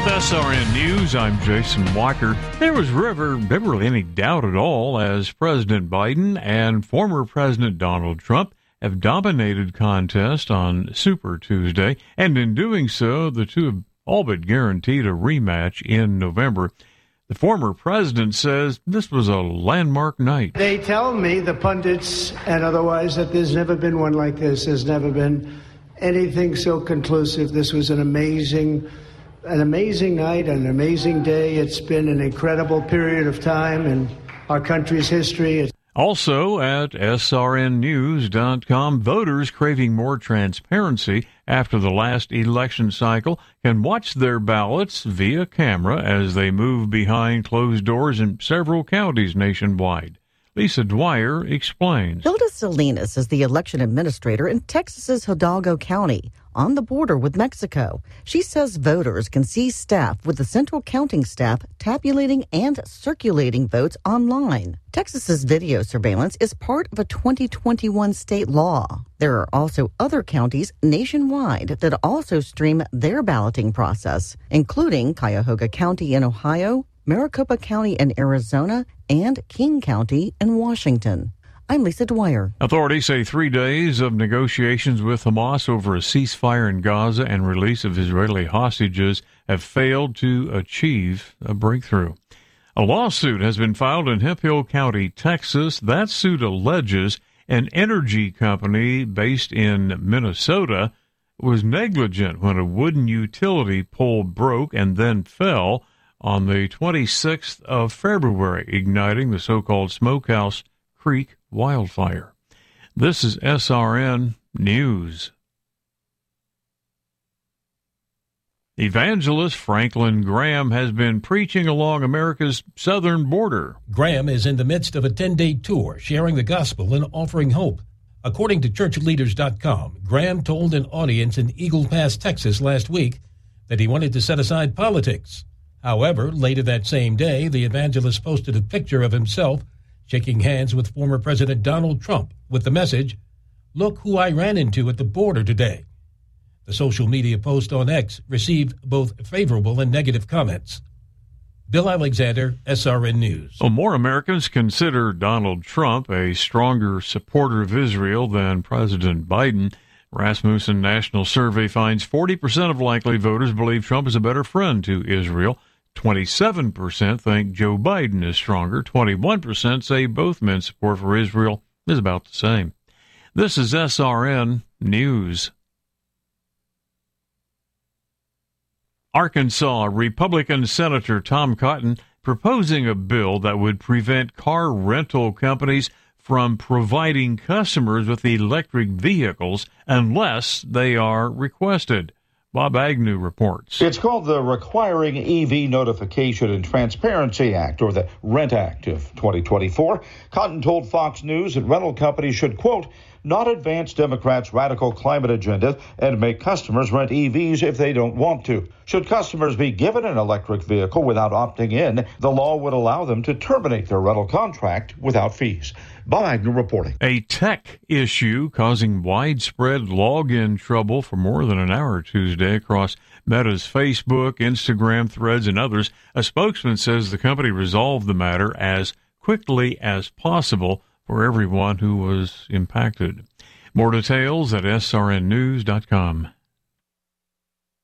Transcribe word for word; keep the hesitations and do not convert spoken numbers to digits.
With S R N News, I'm Jason Walker. There was never, never really any doubt at all as President Biden and former President Donald Trump have dominated contest on Super Tuesday, and in doing so, the two have all but guaranteed a rematch in November. The former president says this was a landmark night. They tell me, the pundits and otherwise, that there's never been one like this. There's never been anything so conclusive. This was an amazing An amazing night, an amazing day. It's been an incredible period of time in our country's history. Also at S R N news dot com, voters craving more transparency after the last election cycle can watch their ballots via camera as they move behind closed doors in several counties nationwide. Lisa Dwyer explains. Hilda Salinas is the election administrator in Texas's Hidalgo County, on the border with Mexico. She says voters can see staff with the central counting staff tabulating and circulating votes online. Texas's video surveillance is part of a twenty twenty-one state law. There are also other counties nationwide that also stream their balloting process, including Cuyahoga County in Ohio, Maricopa County in Arizona, and King County in Washington. I'm Lisa Dwyer. Authorities say three days of negotiations with Hamas over a ceasefire in Gaza and release of Israeli hostages have failed to achieve a breakthrough. A lawsuit has been filed in Hemphill County, Texas. That suit alleges an energy company based in Minnesota was negligent when a wooden utility pole broke and then fell on the twenty-sixth of February, igniting the so-called Smokehouse Creek wildfire. This is S R N News. Evangelist Franklin Graham has been preaching along America's southern border. Graham is in the midst of a ten-day tour, sharing the gospel and offering hope. According to church leaders dot com, Graham told an audience in Eagle Pass, Texas last week that he wanted to set aside politics. However, later that same day, the evangelist posted a picture of himself shaking hands with former President Donald Trump with the message, "Look who I ran into at the border today." The social media post on X received both favorable and negative comments. Bill Alexander, S R N News. Well, more Americans consider Donald Trump a stronger supporter of Israel than President Biden. Rasmussen National Survey finds forty percent of likely voters believe Trump is a better friend to Israel. twenty-seven percent think Joe Biden is stronger. twenty-one percent say both men's support for Israel is about the same. This is S R N News. Arkansas Republican Senator Tom Cotton proposing a bill that would prevent car rental companies from providing customers with electric vehicles unless they are requested. Bob Agnew reports. It's called the Requiring E V Notification and Transparency Act, or the RENT Act of twenty twenty-four. Cotton told Fox News that rental companies should, quote, not advance Democrats' radical climate agenda and make customers rent E Vs if they don't want to. Should customers be given an electric vehicle without opting in, the law would allow them to terminate their rental contract without fees. Bob Agnew reporting. A tech issue causing widespread login trouble for more than an hour Tuesday across Meta's Facebook, Instagram, Threads, and others. A spokesman says the company resolved the matter as quickly as possible for everyone who was impacted. More details at S R N news dot com.